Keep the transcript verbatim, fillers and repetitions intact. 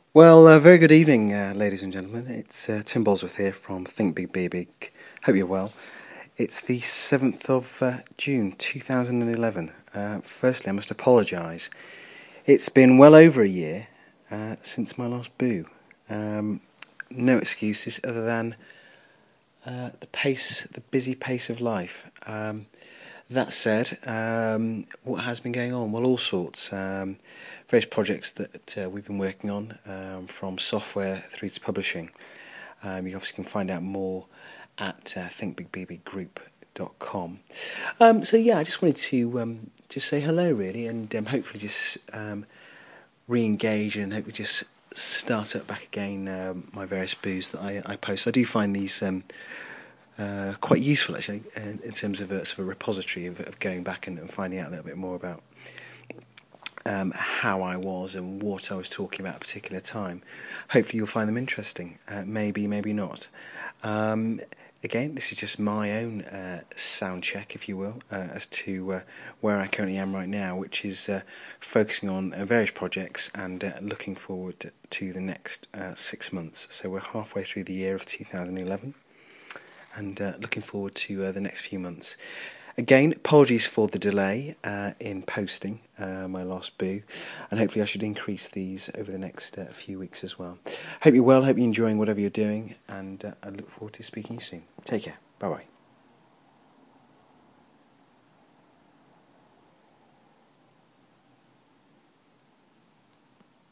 Well, uh, very good evening, uh, ladies and gentlemen. It's uh, Tim Bosworth here from Think Big, Be Big. Hope you're well. It's the seventh of uh, June two thousand eleven. Uh, firstly, I must apologise. It's been well over a year uh, since my last boo. Um, no excuses other than uh, the pace, the busy pace of life. Um, that said, um, what has been going on? Well, all sorts. Um, various projects that uh, we've been working on, um, from software through to publishing. Um, you obviously can find out more at uh, think big b b group dot com. Um, so yeah, I just wanted to um, just say hello, really, and um, hopefully just um, re-engage and hopefully just start up back again um, my various boos that I, I post. I do find these um, uh, quite useful, actually, in, in terms of a sort of a repository of, of going back and, and finding out a little bit more about um, how I was and what I was talking about at a particular time. Hopefully you'll find them interesting. Uh, maybe, maybe not. Um, again, this is just my own uh, sound check, if you will, uh, as to uh, where I currently am right now, which is uh, focusing on uh, various projects and uh, looking forward to the next uh, six months. So we're halfway through the year of two thousand eleven and uh, looking forward to uh, the next few months. Again, apologies for the delay uh, in posting uh, my last boo, and hopefully I should increase these over the next uh, few weeks as well. Hope you're well, hope you're enjoying whatever you're doing, and uh, I look forward to speaking to you soon. Take care. Bye bye.